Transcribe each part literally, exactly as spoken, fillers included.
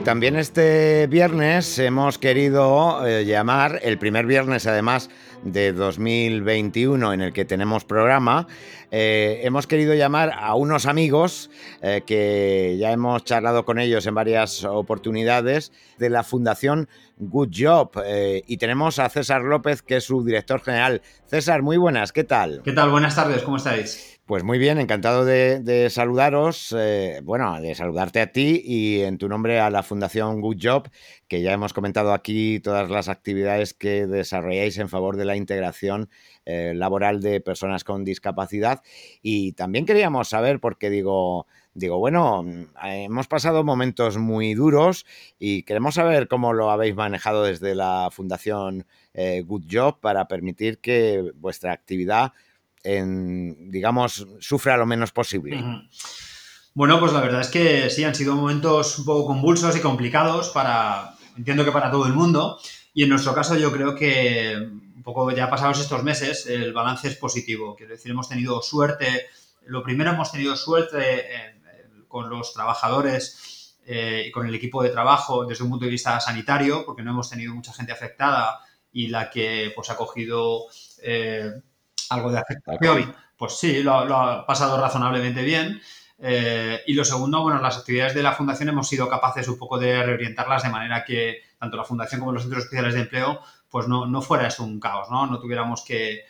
también este viernes hemos querido eh, llamar, el primer viernes además de dos mil veintiuno en el que tenemos programa, eh, hemos querido llamar a unos amigos eh, que ya hemos charlado con ellos en varias oportunidades de la Fundación Good Job, eh, y tenemos a César López, que es su director general. César, muy buenas, ¿qué tal? ¿Qué tal? Buenas tardes, ¿cómo estáis? Pues muy bien, encantado de, de saludaros, eh, bueno, de saludarte a ti y en tu nombre a la Fundación Good Job, que ya hemos comentado aquí todas las actividades que desarrolláis en favor de la integración eh, laboral de personas con discapacidad. Y también queríamos saber, porque digo, digo, bueno, hemos pasado momentos muy duros y queremos saber cómo lo habéis manejado desde la Fundación eh, Good Job para permitir que vuestra actividad En, digamos, sufra lo menos posible. Uh-huh. Bueno, pues la verdad es que sí, han sido momentos un poco convulsos y complicados para, entiendo que para todo el mundo, y en nuestro caso yo creo que un poco ya pasados estos meses el balance es positivo, quiero decir, hemos tenido suerte, lo primero hemos tenido suerte en, en, con los trabajadores eh, y con el equipo de trabajo desde un punto de vista sanitario, porque no hemos tenido mucha gente afectada y la que pues ha cogido eh, algo de afectación, pues sí, lo, lo ha pasado razonablemente bien. Eh, y lo segundo, bueno, las actividades de la Fundación hemos sido capaces un poco de reorientarlas de manera que tanto la Fundación como los centros especiales de empleo pues no, no fuera esto un caos, ¿no? No tuviéramos que,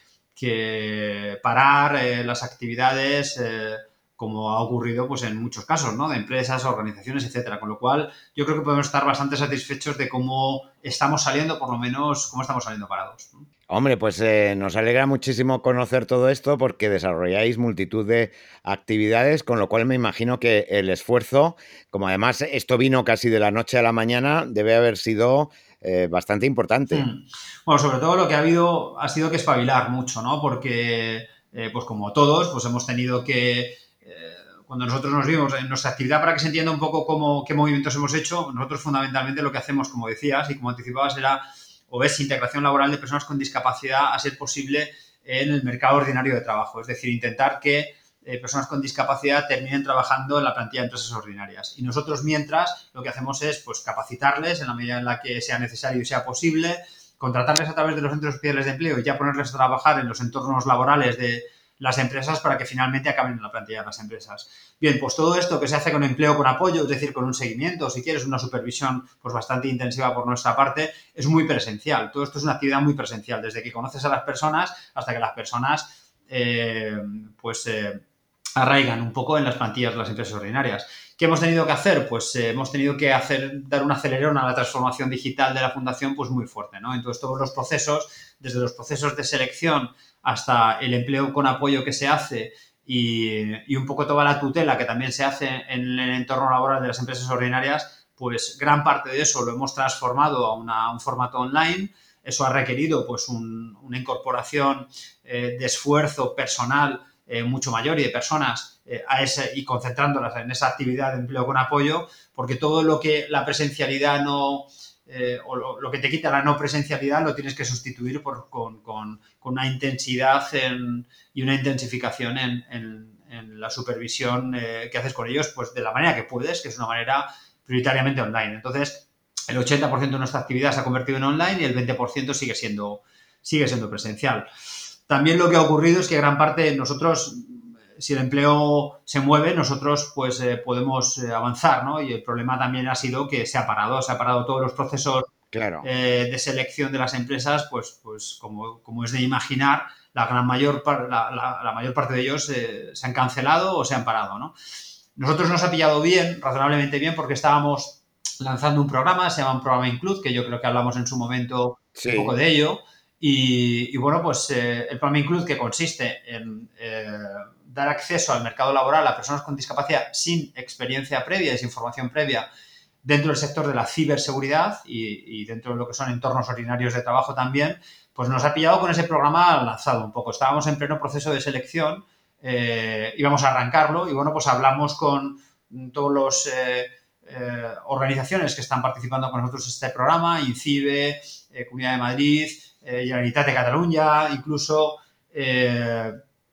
que parar eh, las actividades eh, como ha ocurrido pues en muchos casos, ¿no? De empresas, organizaciones, etcétera. Con lo cual, yo creo que podemos estar bastante satisfechos de cómo estamos saliendo, por lo menos, cómo estamos saliendo parados, ¿no? Hombre, pues eh, nos alegra muchísimo conocer todo esto porque desarrolláis multitud de actividades, con lo cual me imagino que el esfuerzo, como además esto vino casi de la noche a la mañana, debe haber sido eh, bastante importante. Hmm. Bueno, sobre todo lo que ha habido ha sido que espabilar mucho, ¿no? Porque, eh, pues como todos, pues hemos tenido que... Eh, cuando nosotros nos vimos en nuestra actividad, para que se entienda un poco cómo, qué movimientos hemos hecho, nosotros fundamentalmente lo que hacemos, como decías y como anticipabas, era o es integración laboral de personas con discapacidad a ser posible en el mercado ordinario de trabajo. Es decir, intentar que eh, personas con discapacidad terminen trabajando en la plantilla de empresas ordinarias. Y nosotros, mientras, lo que hacemos es pues, capacitarles en la medida en la que sea necesario y sea posible, contratarles a través de los centros especiales de empleo y ya ponerles a trabajar en los entornos laborales de las empresas para que finalmente acaben en la plantilla de las empresas. Bien, pues todo esto que se hace con empleo con apoyo, es decir, con un seguimiento, si quieres, una supervisión pues bastante intensiva por nuestra parte, es muy presencial. Todo esto es una actividad muy presencial, desde que conoces a las personas hasta que las personas eh, pues eh, arraigan un poco en las plantillas de las empresas ordinarias. ¿Qué hemos tenido que hacer? Pues eh, hemos tenido que hacer, dar un acelerón a la transformación digital de la Fundación pues muy fuerte, ¿no? Entonces, todos los procesos, desde los procesos de selección hasta el empleo con apoyo que se hace y, y un poco toda la tutela que también se hace en el entorno laboral de las empresas ordinarias, pues gran parte de eso lo hemos transformado a, una, a un formato online. Eso ha requerido pues un, una incorporación eh, de esfuerzo personal eh, mucho mayor y de personas eh, a ese, y concentrándolas en esa actividad de empleo con apoyo, porque todo lo que la presencialidad no... Eh, o lo, lo que te quita la no presencialidad lo tienes que sustituir por, con, con, con una intensidad en, y una intensificación en, en, en la supervisión eh, que haces con ellos, pues de la manera que puedes, que es una manera prioritariamente online. Entonces, el ochenta por ciento de nuestra actividad se ha convertido en online y el veinte por ciento sigue siendo, sigue siendo presencial. También lo que ha ocurrido es que gran parte nosotros, si el empleo se mueve, nosotros pues eh, podemos eh, avanzar, ¿no? Y el problema también ha sido que se ha parado, se ha parado todos los procesos Claro. eh, de selección de las empresas, pues, pues como, como es de imaginar, la gran mayor, la, la, la mayor parte de ellos eh, se han cancelado o se han parado, ¿no? Nosotros nos ha pillado bien, razonablemente bien, porque estábamos lanzando un programa, se llama un programa Include, que yo creo que hablamos en su momento Sí. un poco de ello. Y, y bueno, pues eh, el programa Include, que consiste en eh, dar acceso al mercado laboral a personas con discapacidad sin experiencia previa y sin formación previa dentro del sector de la ciberseguridad y, y dentro de lo que son entornos ordinarios de trabajo también, pues nos ha pillado con ese programa lanzado un poco. Estábamos en pleno proceso de selección, eh, íbamos a arrancarlo y bueno, pues hablamos con todos los... Eh, Eh, organizaciones que están participando con nosotros en este programa, INCIBE, eh, Comunidad de Madrid, eh, Generalitat de Cataluña, incluso, eh,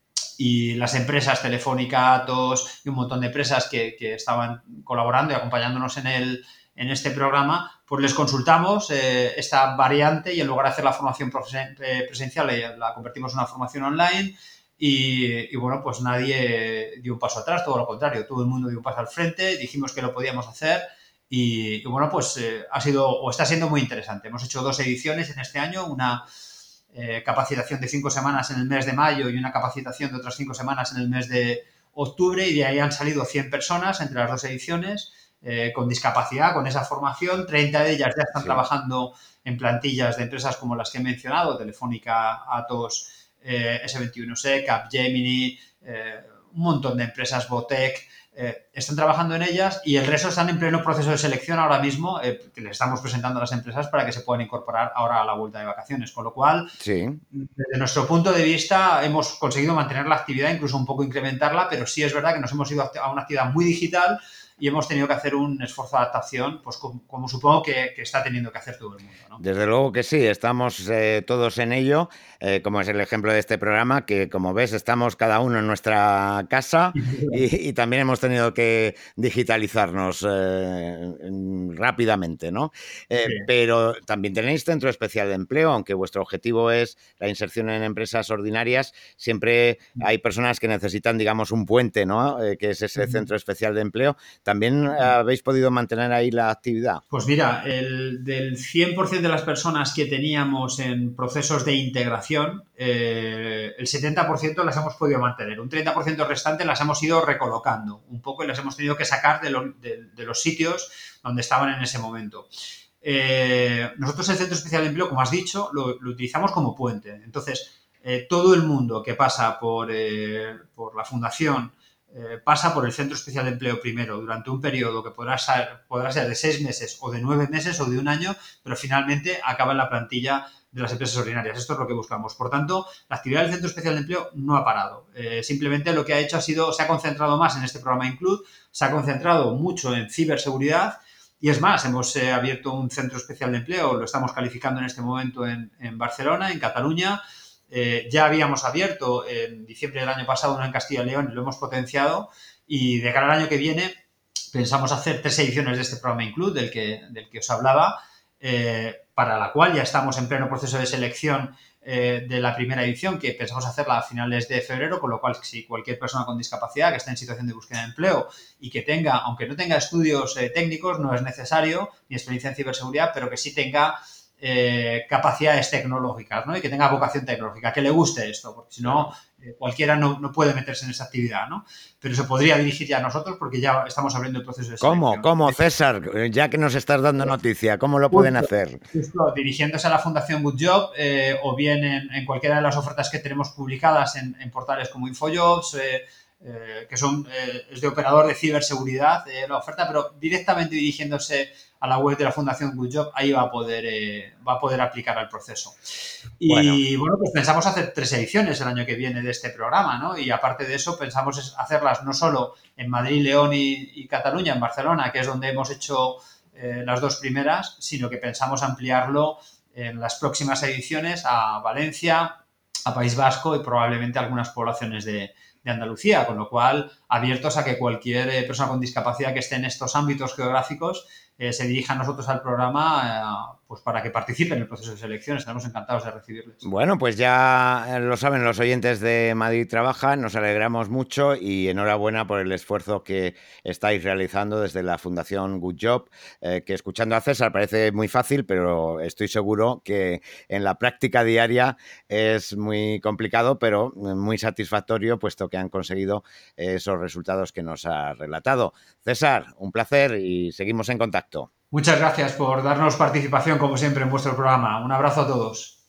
y las empresas Telefónica, Atos y un montón de empresas que, que estaban colaborando y acompañándonos en el, en este programa, pues les consultamos eh, esta variante y en lugar de hacer la formación presen- eh, presencial, eh, la convertimos en una formación online. Y, y, bueno, pues nadie dio un paso atrás, todo lo contrario, todo el mundo dio un paso al frente, dijimos que lo podíamos hacer y, y bueno, pues eh, ha sido o está siendo muy interesante. Hemos hecho dos ediciones en este año, una eh, capacitación de cinco semanas en el mes de mayo y una capacitación de otras cinco semanas en el mes de octubre, y de ahí han salido cien personas entre las dos ediciones eh, con discapacidad, con esa formación. treinta de ellas ya están Sí. trabajando en plantillas de empresas como las que he mencionado, Telefónica, Atos, eh, ese veintiuno C, Capgemini, eh, un montón de empresas, Botec, eh, están trabajando en ellas, y el resto están en pleno proceso de selección ahora mismo, eh, que les estamos presentando a las empresas para que se puedan incorporar ahora a la vuelta de vacaciones. Con lo cual, Sí. desde nuestro punto de vista, hemos conseguido mantener la actividad, incluso un poco incrementarla, pero sí es verdad que nos hemos ido a una actividad muy digital y hemos tenido que hacer un esfuerzo de adaptación, pues como, como supongo que, que está teniendo que hacer todo el mundo, ¿no? Desde luego que sí, estamos eh, todos en ello, eh, como es el ejemplo de este programa, que como ves estamos cada uno en nuestra casa y, y también hemos tenido que digitalizarnos eh, rápidamente, ¿no? Eh, Sí. pero también tenéis centro especial de empleo, aunque vuestro objetivo es la inserción en empresas ordinarias, siempre hay personas que necesitan, digamos, un puente, ¿no? Eh, que es ese centro especial de empleo. ¿También eh, habéis podido mantener ahí la actividad? Pues mira, el, del cien por ciento de las personas que teníamos en procesos de integración, eh, el setenta por ciento las hemos podido mantener. Un treinta por ciento restante las hemos ido recolocando un poco y las hemos tenido que sacar de, lo, de, de los sitios donde estaban en ese momento. Eh, nosotros el Centro Especial de Empleo, como has dicho, lo, lo utilizamos como puente. Entonces, eh, todo el mundo que pasa por, eh, por la fundación eh, pasa por el Centro Especial de Empleo primero durante un periodo que podrá ser, podrá ser de seis meses o de nueve meses o de un año, pero finalmente acaba en la plantilla de las empresas ordinarias. Esto es lo que buscamos. Por tanto, la actividad del Centro Especial de Empleo no ha parado. Eh, simplemente lo que ha hecho ha sido, se ha concentrado más en este programa Include, se ha concentrado mucho en ciberseguridad. Y es más, hemos eh, abierto un centro especial de empleo, lo estamos calificando en este momento en, en Barcelona, en Cataluña. Eh, ya habíamos abierto en diciembre del año pasado uno en Castilla y León y lo hemos potenciado. Y de cara al año que viene pensamos hacer tres ediciones de este programa Include, del que, del que os hablaba, eh, para la cual ya estamos en pleno proceso de selección eh, de la primera edición, que pensamos hacerla a finales de febrero, con lo cual si cualquier persona con discapacidad que esté en situación de búsqueda de empleo y que tenga, aunque no tenga estudios eh, técnicos, no es necesario, ni experiencia en ciberseguridad, pero que sí tenga eh, capacidades tecnológicas, ¿no? Y que tenga vocación tecnológica, que le guste esto, porque si no, eh, cualquiera no, no puede meterse en esa actividad, ¿no? Pero se podría dirigir ya a nosotros porque ya estamos abriendo el proceso de selección. ¿Cómo? ¿Cómo, César? Ya que nos estás dando noticia, ¿cómo lo pueden Justo, hacer? justo dirigiéndose a la Fundación Good Job eh, o bien en, en cualquiera de las ofertas que tenemos publicadas en, en portales como InfoJobs, eh, eh, que son eh, es de operador de ciberseguridad eh, la oferta, pero directamente dirigiéndose a la web de la Fundación Good Job, ahí va a poder, eh, va a poder aplicar al proceso. Y bueno. bueno, pues pensamos hacer tres ediciones el año que viene de este programa, ¿no? Y aparte de eso, pensamos hacerlas no solo en Madrid, León y, y Cataluña, en Barcelona, que es donde hemos hecho eh, las dos primeras, sino que pensamos ampliarlo en las próximas ediciones a Valencia, a País Vasco y probablemente a algunas poblaciones de, de Andalucía, con lo cual abiertos a que cualquier eh, persona con discapacidad que esté en estos ámbitos geográficos eh, se dirija a nosotros al programa eh, pues para que participen en el proceso de selección. Estaremos encantados de recibirles. Bueno, pues ya lo saben los oyentes de Madrid Trabaja, nos alegramos mucho y enhorabuena por el esfuerzo que estáis realizando desde la Fundación Good Job, eh, que escuchando a César parece muy fácil, pero estoy seguro que en la práctica diaria es muy complicado, pero muy satisfactorio, puesto que han conseguido esos resultados que nos ha relatado. César, un placer y seguimos en contacto. Muchas gracias por darnos participación, como siempre, en vuestro programa. Un abrazo a todos.